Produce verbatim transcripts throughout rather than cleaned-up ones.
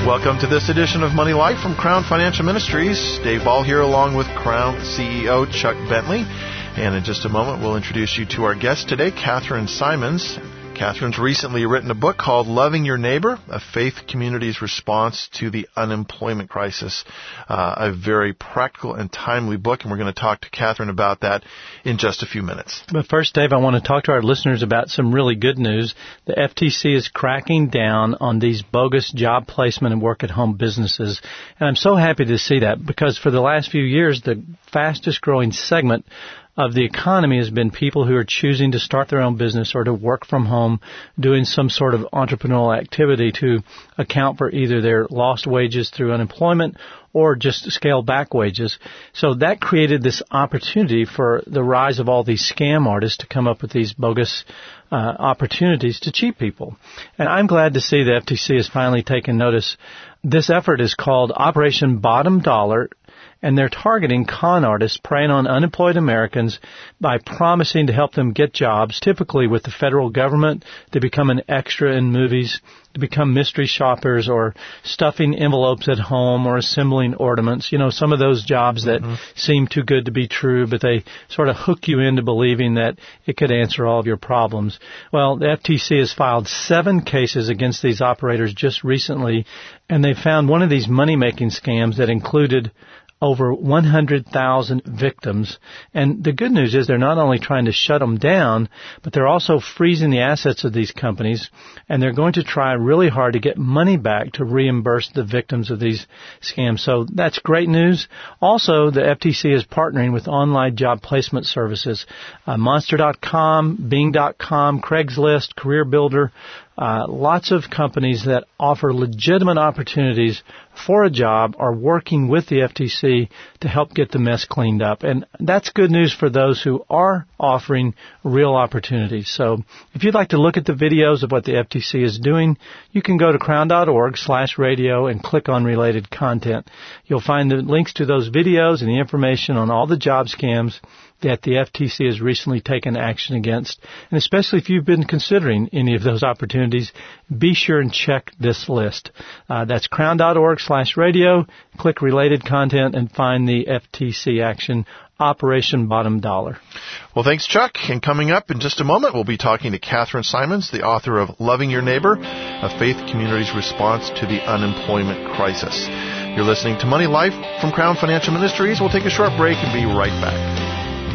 Welcome to this edition of Money Life from Crown Financial Ministries. Dave Ball here along with Crown C E O Chuck Bentley. And in just a moment, we'll introduce you to our guest today, Catherine Simons. Catherine's recently written a book called Loving Your Neighbor, A Faith Community's Response to the Unemployment Crisis. Uh, a very practical and timely book, and we're going to talk to Catherine about that in just a few minutes. But first, Dave, I want to talk to our listeners about some really good news. The F T C is cracking down on these bogus job placement and work-at-home businesses, and I'm so happy to see that because for the last few years, the fastest-growing segment of the economy has been people who are choosing to start their own business or to work from home, doing some sort of entrepreneurial activity to account for either their lost wages through unemployment or just scale back wages. So that created this opportunity for the rise of all these scam artists to come up with these bogus uh, opportunities to cheat people. And I'm glad to see the F T C has finally taken notice. This effort is called Operation Bottom Dollar, and they're targeting con artists preying on unemployed Americans by promising to help them get jobs, typically with the federal government, to become an extra in movies, to become mystery shoppers, or stuffing envelopes at home, or assembling ornaments. You know, some of those jobs that mm-hmm. seem too good to be true, but they sort of hook you into believing that it could answer all of your problems. Well, the F T C has filed seven cases against these operators just recently, and they found one of these money-making scams that included over one hundred thousand victims. And the good news is they're not only trying to shut them down, but they're also freezing the assets of these companies, and they're going to try really hard to get money back to reimburse the victims of these scams. So that's great news. Also, the F T C is partnering with online job placement services, uh, Monster dot com, Bing dot com, Craigslist, Career Builder, Uh, lots of companies that offer legitimate opportunities for a job are working with the F T C to help get the mess cleaned up. And that's good news for those who are offering real opportunities. So if you'd like to look at the videos of what the F T C is doing, you can go to crown.org slash radio and click on related content. You'll find the links to those videos and the information on all the job scams that the F T C has recently taken action against. And especially if you've been considering any of those opportunities, be sure and check this list. Uh, that's crown.org slash radio. Click related content and find the F T C action, Operation Bottom Dollar. Well, thanks, Chuck. And coming up in just a moment, we'll be talking to Catherine Simons, the author of Loving Your Neighbor, A Faith Community's Response to the Unemployment Crisis. You're listening to Money Life from Crown Financial Ministries. We'll take a short break and be right back.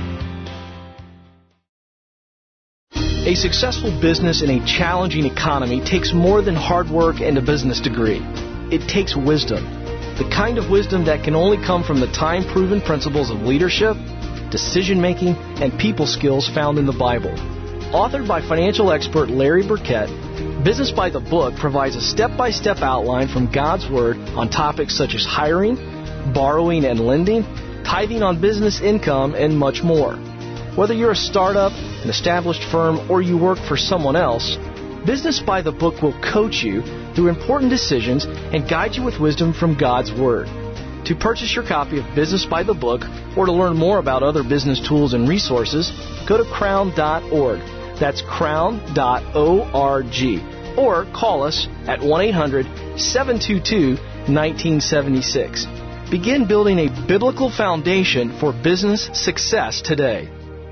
A successful business in a challenging economy takes more than hard work and a business degree. It takes wisdom, the kind of wisdom that can only come from the time-proven principles of leadership, decision-making, and people skills found in the Bible. Authored by financial expert Larry Burkett, Business by the Book provides a step-by-step outline from God's Word on topics such as hiring, borrowing and lending, tithing on business income, and much more. Whether you're a startup, an established firm, or you work for someone else, Business by the Book will coach you through important decisions and guide you with wisdom from God's Word. To purchase your copy of Business by the Book or to learn more about other business tools and resources, go to crown dot org. That's crown dot org. Or call us at one eight hundred seven two two one nine seven six. Begin building a biblical foundation for business success today.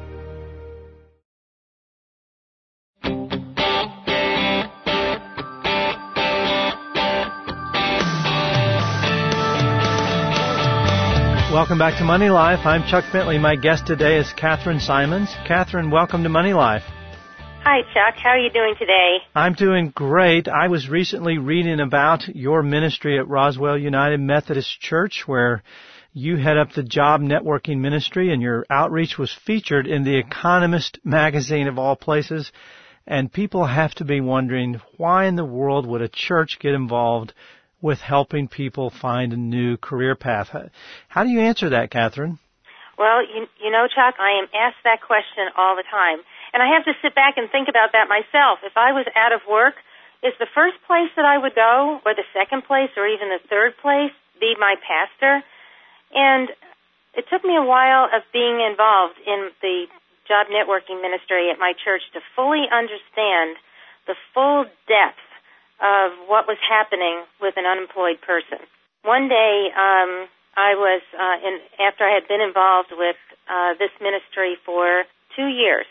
Welcome back to Money Life. I'm Chuck Bentley. My guest today is Catherine Simons. Catherine, welcome to Money Life. Hi, Chuck. How are you doing today? I'm doing great. I was recently reading about your ministry at Roswell United Methodist Church, where you head up the job networking ministry, and your outreach was featured in The Economist magazine of all places. And people have to be wondering, why in the world would a church get involved with helping people find a new career path? How do you answer that, Catherine? Well, you, you know, Chuck, I am asked that question all the time. And I have to sit back and think about that myself. If I was out of work, is the first place that I would go, or the second place, or even the third place, be my pastor? And it took me a while of being involved in the job networking ministry at my church to fully understand the full depth of what was happening with an unemployed person. One day, um, I was, uh, in, after I had been involved with uh, this ministry for two years,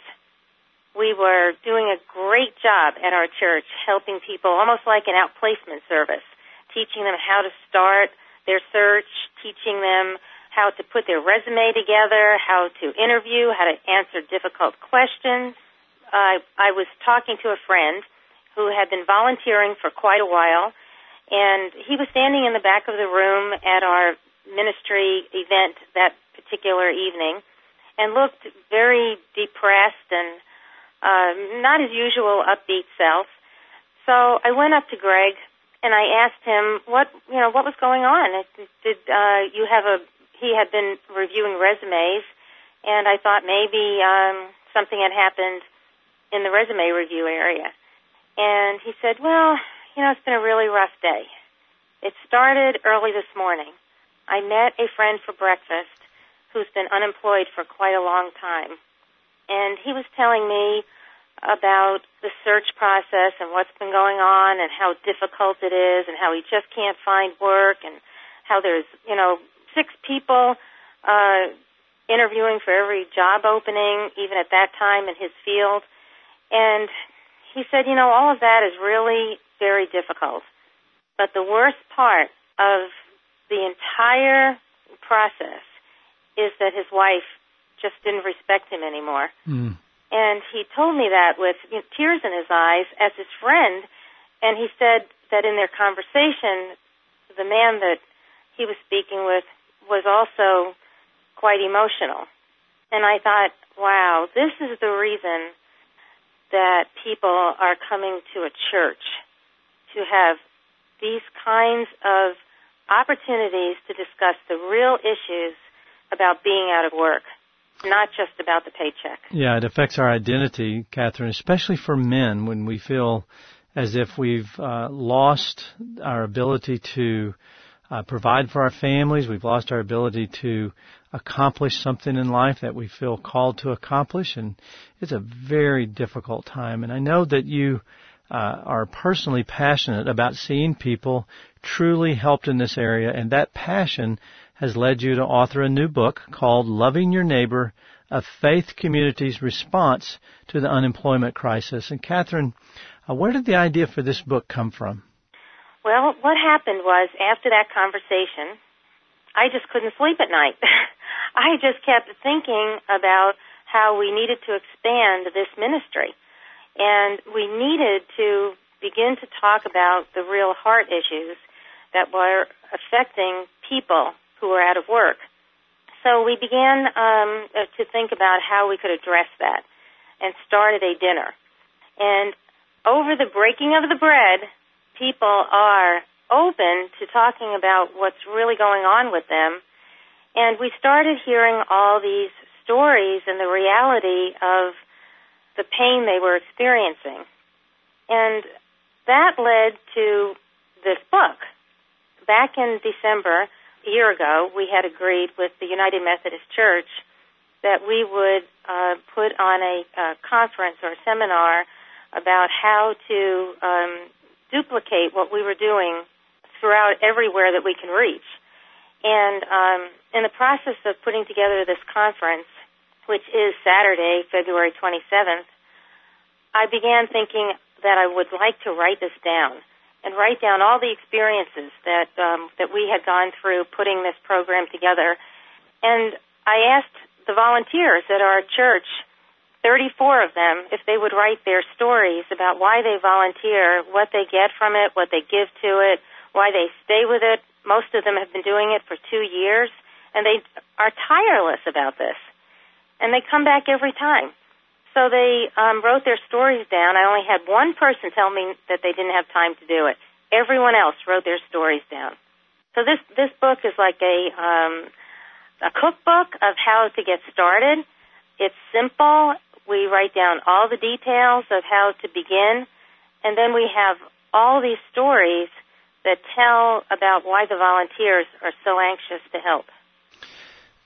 we were doing a great job at our church helping people, almost like an outplacement service, teaching them how to start their search, teaching them how to put their resume together, how to interview, how to answer difficult questions. Uh, I was talking to a friend who had been volunteering for quite a while, and he was standing in the back of the room at our ministry event that particular evening and looked very depressed and uh, not his usual upbeat self. So I went up to Greg and I asked him what, you know, what was going on. Did uh, you have a He had been reviewing resumes, and I thought maybe um, something had happened in the resume review area. And he said, well, you know, it's been a really rough day. It started early this morning. I met a friend for breakfast who's been unemployed for quite a long time. And he was telling me about the search process and what's been going on and how difficult it is and how he just can't find work and how there's, you know, six people uh, interviewing for every job opening, even at that time in his field. And he said, you know, all of that is really very difficult. But the worst part of the entire process is that his wife just didn't respect him anymore. Mm. And he told me that with, you know, tears in his eyes as his friend. And he said that in their conversation, the man that he was speaking with was also quite emotional. And I thought, wow, this is the reason that people are coming to a church, to have these kinds of opportunities to discuss the real issues about being out of work, not just about the paycheck. Yeah, it affects our identity, Catherine, especially for men when we feel as if we've uh, lost our ability to Uh, provide for our families. We've lost our ability to accomplish something in life that we feel called to accomplish, and it's a very difficult time. And I know that you uh, are personally passionate about seeing people truly helped in this area, and that passion has led you to author a new book called Loving Your Neighbor, A Faith Community's Response to the Unemployment Crisis. And Catherine, uh, where did the idea for this book come from? Well, what happened was, after that conversation, I just couldn't sleep at night. I just kept thinking about how we needed to expand this ministry. And we needed to begin to talk about the real heart issues that were affecting people who were out of work. So we began um, to think about how we could address that and started a dinner. And over the breaking of the bread, people are open to talking about what's really going on with them. And we started hearing all these stories and the reality of the pain they were experiencing. And that led to this book. Back in December, a year ago, we had agreed with the United Methodist Church that we would uh, put on a, a conference or a seminar about how to um, duplicate what we were doing throughout everywhere that we can reach. And um, in the process of putting together this conference, which is Saturday, February twenty-seventh, I began thinking that I would like to write this down and write down all the experiences that um, that we had gone through putting this program together. And I asked the volunteers at our church, thirty-four of them, if they would write their stories about why they volunteer, what they get from it, what they give to it, why they stay with it. Most of them have been doing it for two years, and they are tireless about this. And they come back every time. So they um, wrote their stories down. I only had one person tell me that they didn't have time to do it. Everyone else wrote their stories down. So this, this book is like a, um, a cookbook of how to get started. It's simple. We write down all the details of how to begin, and then we have all these stories that tell about why the volunteers are so anxious to help.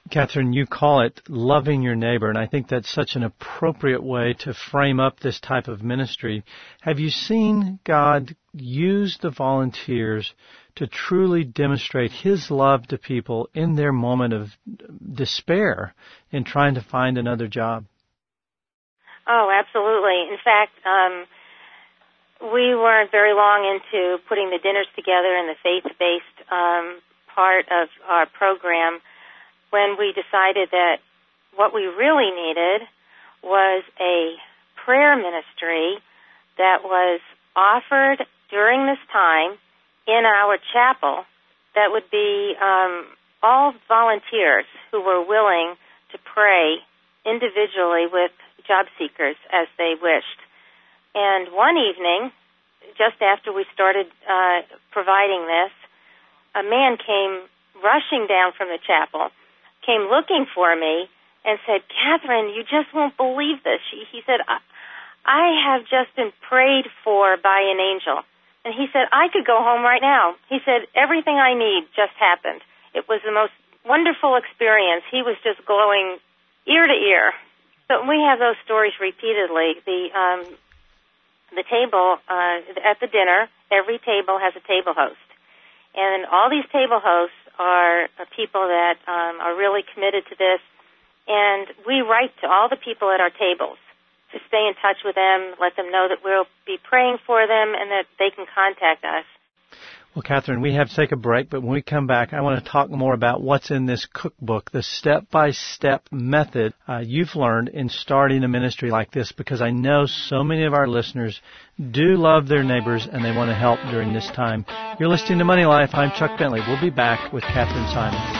Catherine, you call it loving your neighbor, and I think that's such an appropriate way to frame up this type of ministry. Have you seen God use the volunteers to truly demonstrate His love to people in their moment of despair in trying to find another job? Oh, absolutely. In fact, um, we weren't very long into putting the dinners together and the faith-based um, part of our program when we decided that what we really needed was a prayer ministry that was offered during this time in our chapel that would be um, all volunteers who were willing to pray individually with job seekers as they wished. And one evening, just after we started uh, providing this, a man came rushing down from the chapel, came looking for me, and said, "Catherine, you just won't believe this." He, he said, I, I have just been prayed for by an angel. And he said, "I could go home right now." He said, "Everything I need just happened." It was the most wonderful experience. He was just glowing ear to ear. So we have those stories repeatedly. The um, the table, uh, at the dinner, every table has a table host. And all these table hosts are people that um, are really committed to this. And we write to all the people at our tables to stay in touch with them, let them know that we'll be praying for them and that they can contact us. Well, Catherine, we have to take a break, but when we come back, I want to talk more about what's in this cookbook, the step-by-step method uh, you've learned in starting a ministry like this, because I know so many of our listeners do love their neighbors and they want to help during this time. You're listening to Money Life. I'm Chuck Bentley. We'll be back with Catherine Simons.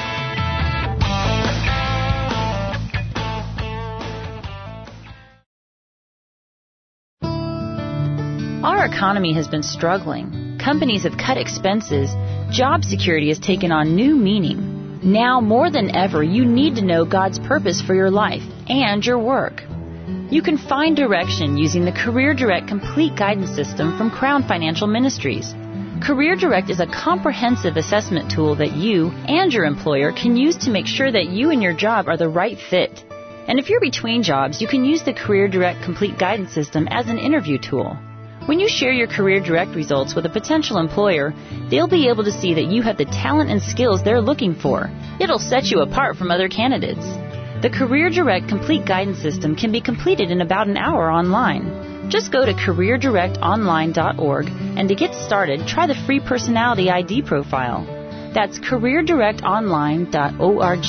Our economy has been struggling. Companies have cut expenses. Job security has taken on new meaning. Now more than ever, you need to know God's purpose for your life and your work. You can find direction using the Career Direct Complete Guidance System from Crown Financial Ministries. Career Direct is a comprehensive assessment tool that you and your employer can use to make sure that you and your job are the right fit. And if you're between jobs, you can use the Career Direct Complete Guidance System as an interview tool. When you share your Career Direct results with a potential employer, they'll be able to see that you have the talent and skills they're looking for. It'll set you apart from other candidates. The Career Direct Complete Guidance System can be completed in about an hour online. Just go to career direct online dot org, and to get started, try the free personality I D profile. That's career direct online dot org.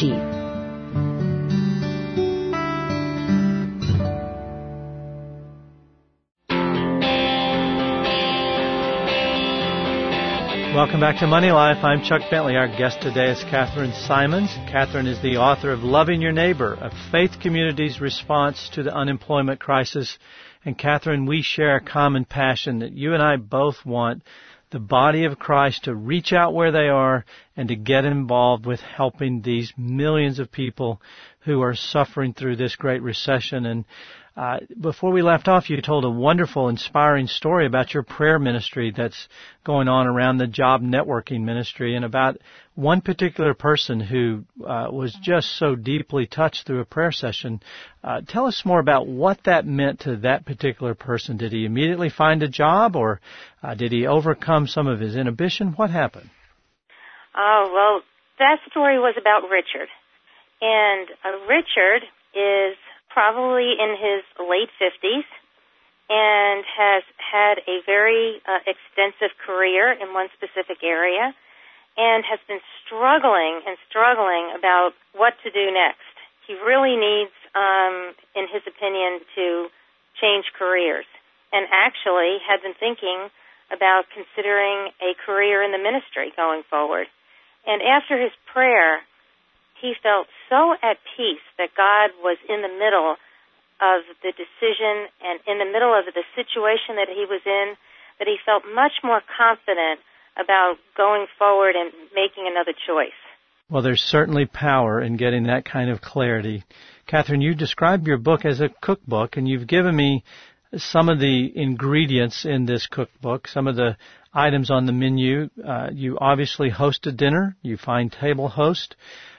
Welcome back to Money Life. I'm Chuck Bentley. Our guest today is Catherine Simons. Catherine is the author of Loving Your Neighbor, a faith community's response to the unemployment crisis. And Catherine, we share a common passion that you and I both want the body of Christ to reach out where they are and to get involved with helping these millions of people who are suffering through this great recession. And Uh, before we left off, you told a wonderful, inspiring story about your prayer ministry that's going on around the job networking ministry and about one particular person who uh, was just so deeply touched through a prayer session. Uh, tell us more about what that meant to that particular person. Did he immediately find a job, or uh, did he overcome some of his inhibition? What happened? Oh, well, that story was about Richard. And uh, Richard is probably in his late fifties and has had a very uh, extensive career in one specific area and has been struggling and struggling about what to do next. He really needs, um, in his opinion, to change careers, and actually had been thinking about considering a career in the ministry going forward. And after his prayer, he felt so at peace that God was in the middle of the decision and in the middle of the situation that he was in, that he felt much more confident about going forward and making another choice. Well, there's certainly power in getting that kind of clarity. Catherine, you described your book as a cookbook, and you've given me some of the ingredients in this cookbook, some of the items on the menu. Uh, you obviously host a dinner. You find table host.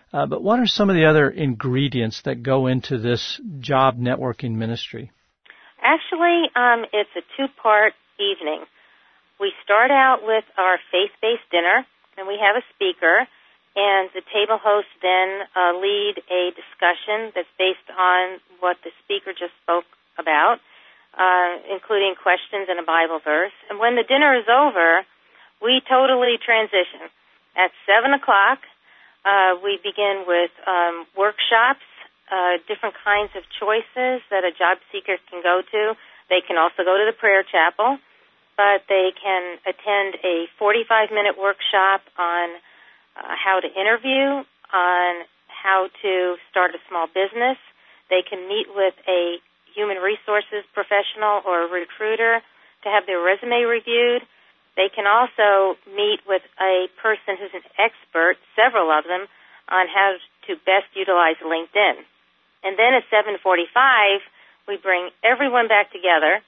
Uh, but what are some of the other ingredients that go into this job networking ministry? Actually, um, it's a two-part evening. We start out with our faith-based dinner, and we have a speaker, and the table hosts then uh, lead a discussion that's based on what the speaker just spoke about, uh, including questions and a Bible verse. And when the dinner is over, we totally transition. At seven o'clock, uh, we begin with um, workshops, uh, different kinds of choices that a job seeker can go to. They can also go to the prayer chapel, but they can attend a forty-five minute workshop on uh, how to interview, on how to start a small business. They can meet with a human resources professional or a recruiter to have their resume reviewed. They can also meet with a person who's an expert, several of them, on how to best utilize LinkedIn. And then at seven forty-five, we bring everyone back together,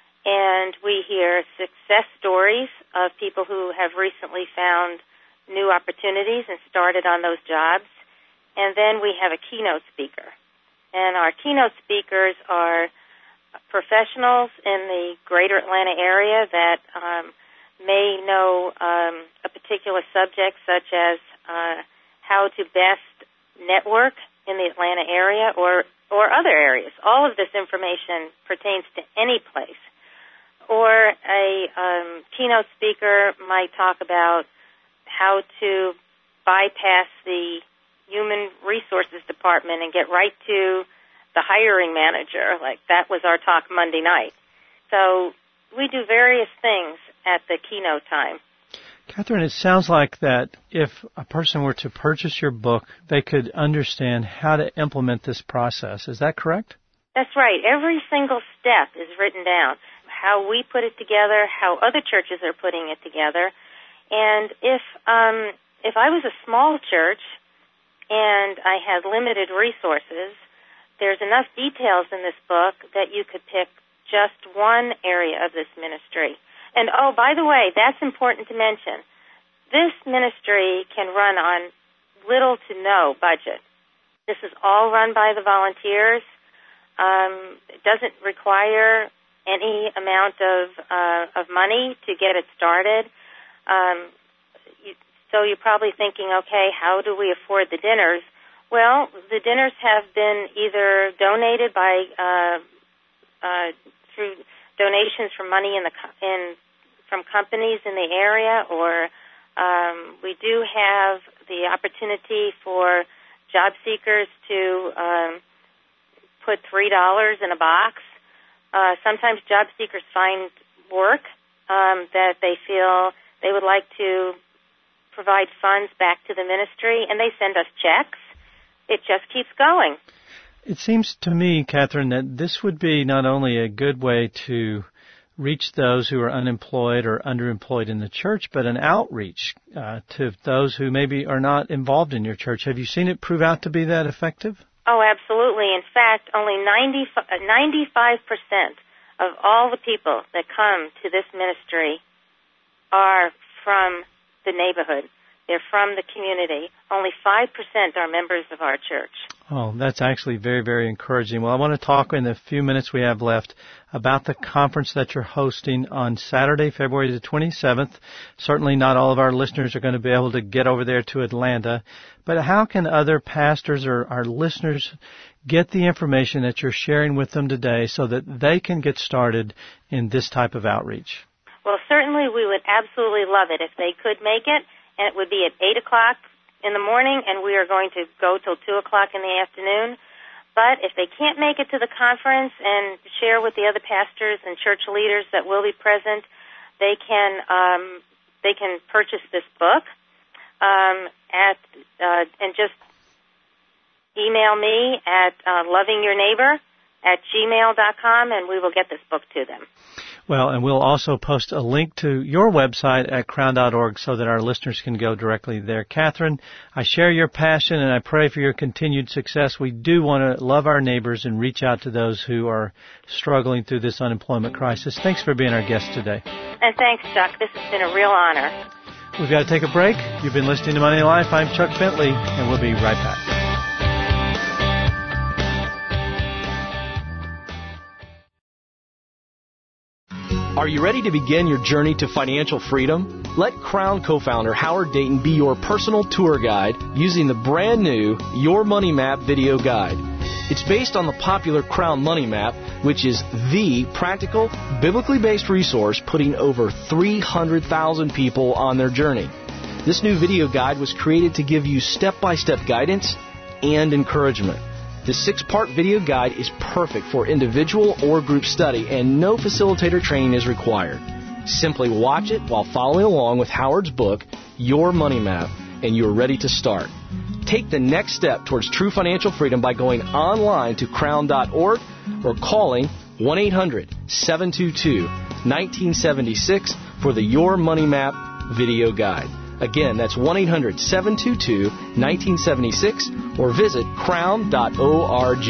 and we hear success stories of people who have recently found new opportunities and started on those jobs. And then we have a keynote speaker. And our keynote speakers are professionals in the greater Atlanta area that um, may know um, a particular subject, such as uh, how to best network in the Atlanta area or, or other areas. All of this information pertains to any place. Or a um, keynote speaker might talk about how to bypass the human resources department and get right to the hiring manager. Like that was our talk Monday night. So we do various things at the keynote time. Catherine, it sounds like that if a person were to purchase your book, they could understand how to implement this process. Is that correct? That's right. Every single step is written down. How we put it together, how other churches are putting it together. And if um, if I was a small church and I had limited resources, there's enough details in this book that you could pick just one area of this ministry. And, oh, by the way, that's important to mention. This ministry can run on little to no budget. This is all run by the volunteers. Um, it doesn't require any amount of uh, of money to get it started. Um, you, so you're probably thinking, okay, how do we afford the dinners? Well, the dinners have been either donated by uh, uh, through donations from money in the in from companies in the area, or um, we do have the opportunity for job seekers to um, put three dollars in a box. Uh, sometimes job seekers find work um, that they feel they would like to provide funds back to the ministry, and they send us checks. It just keeps going. It seems to me, Catherine, that this would be not only a good way to reach those who are unemployed or underemployed in the church, but an outreach uh, to those who maybe are not involved in your church. Have you seen it prove out to be that effective? Oh, absolutely. In fact, only ninety-five percent of all the people that come to this ministry are from the neighborhood. They're from the community. Only five percent are members of our church. Oh, that's actually very, very encouraging. Well, I want to talk in the few minutes we have left about the conference that you're hosting on Saturday, February the twenty-seventh. Certainly not all of our listeners are going to be able to get over there to Atlanta, but how can other pastors or our listeners get the information that you're sharing with them today so that they can get started in this type of outreach? Well, certainly we would absolutely love it if they could make it, and it would be at eight o'clock in the morning, and we are going to go till two o'clock in the afternoon. But if they can't make it to the conference and share with the other pastors and church leaders that will be present, they can um, they can purchase this book um, at uh, and just email me at uh, lovingyourneighbor at gmail dot com, and we will get this book to them. Well, and we'll also post a link to your website at crown dot org so that our listeners can go directly there. Catherine, I share your passion and I pray for your continued success. We do want to love our neighbors and reach out to those who are struggling through this unemployment crisis. Thanks for being our guest today. And thanks, Chuck. This has been a real honor. We've got to take a break. You've been listening to Money Life. I'm Chuck Bentley, and we'll be right back. Are you ready to begin your journey to financial freedom? Let Crown co-founder Howard Dayton be your personal tour guide using the brand new Your Money Map video guide. It's based on the popular Crown Money Map, which is the practical, biblically based resource putting over three hundred thousand people on their journey. This new video guide was created to give you step-by-step guidance and encouragement. This six-part video guide is perfect for individual or group study, and no facilitator training is required. Simply watch it while following along with Howard's book, Your Money Map, and you're ready to start. Take the next step towards true financial freedom by going online to crown dot org or calling one eight hundred seven two two one nine seven six for the Your Money Map video guide. Again, that's one eight hundred seven two two one nine seven six or visit crown dot org.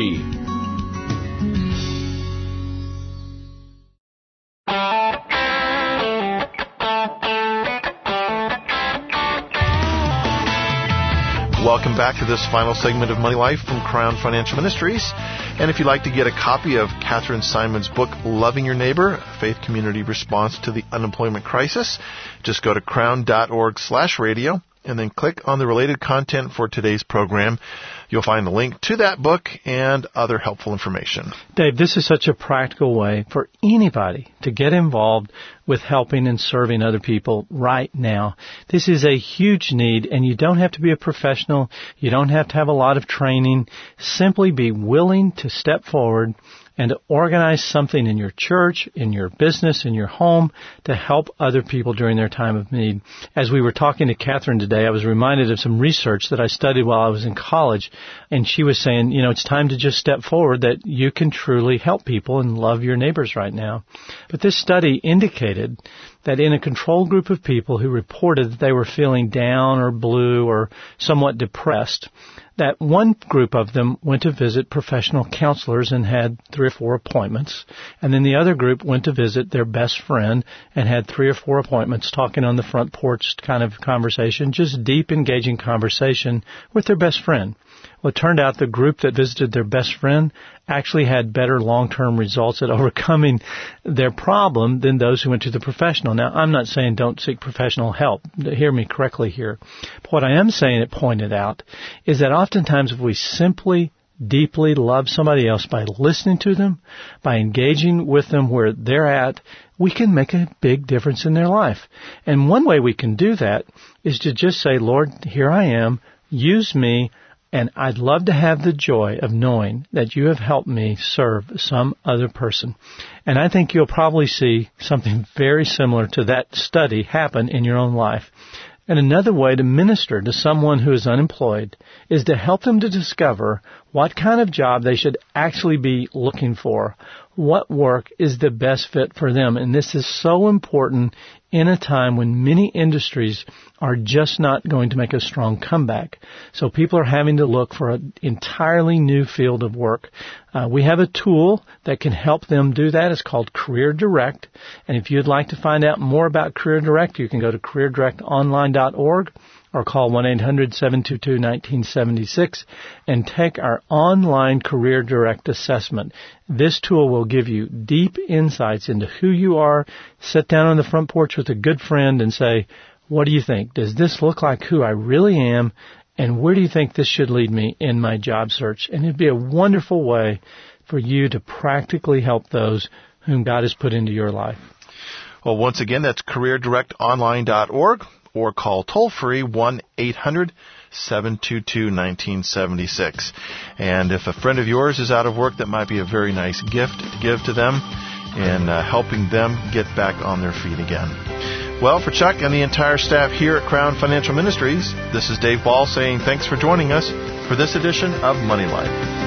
Welcome back to this final segment of Money Life from Crown Financial Ministries. And if you'd like to get a copy of Catherine Simon's book, Loving Your Neighbor, A Faith Community Response to the Unemployment Crisis, just go to crown dot org slash radio and then click on the related content for today's program. You'll find the link to that book and other helpful information. Dave, this is such a practical way for anybody to get involved with helping and serving other people right now. This is a huge need, and you don't have to be a professional. You don't have to have a lot of training. Simply be willing to step forward and to organize something in your church, in your business, in your home to help other people during their time of need. As we were talking to Catherine today, I was reminded of some research that I studied while I was in college, and she was saying, you know, it's time to just step forward that you can truly help people and love your neighbors right now. But this study indicated that in a control group of people who reported that they were feeling down or blue or somewhat depressed, that one group of them went to visit professional counselors and had three or four appointments, and then the other group went to visit their best friend and had three or four appointments talking on the front porch kind of conversation, just deep, engaging conversation with their best friend. Well, it turned out the group that visited their best friend actually had better long-term results at overcoming their problem than those who went to the professional. Now, I'm not saying don't seek professional help. Hear me correctly here. But what I am saying, it pointed out, is that oftentimes if we simply deeply love somebody else by listening to them, by engaging with them where they're at, we can make a big difference in their life. And one way we can do that is to just say, Lord, here I am, use me, and I'd love to have the joy of knowing that you have helped me serve some other person. And I think you'll probably see something very similar to that study happen in your own life. And another way to minister to someone who is unemployed is to help them to discover what kind of job they should actually be looking for, what work is the best fit for them. And this is so important in a time when many industries are just not going to make a strong comeback. So people are having to look for an entirely new field of work. Uh, we have a tool that can help them do that. It's called Career Direct. And if you'd like to find out more about Career Direct, you can go to career direct online dot org or call one eight hundred seven two two one nine seven six and take our online Career Direct assessment. This tool will give you deep insights into who you are. Sit down on the front porch with a good friend and say, what do you think? Does this look like who I really am? And where do you think this should lead me in my job search? And it'd be a wonderful way for you to practically help those whom God has put into your life. Well, once again, that's career direct online dot org or call toll-free one eight hundred seven two two one nine seven six. And if a friend of yours is out of work, that might be a very nice gift to give to them in uh, helping them get back on their feet again. Well, for Chuck and the entire staff here at Crown Financial Ministries, this is Dave Ball saying thanks for joining us for this edition of Money Life.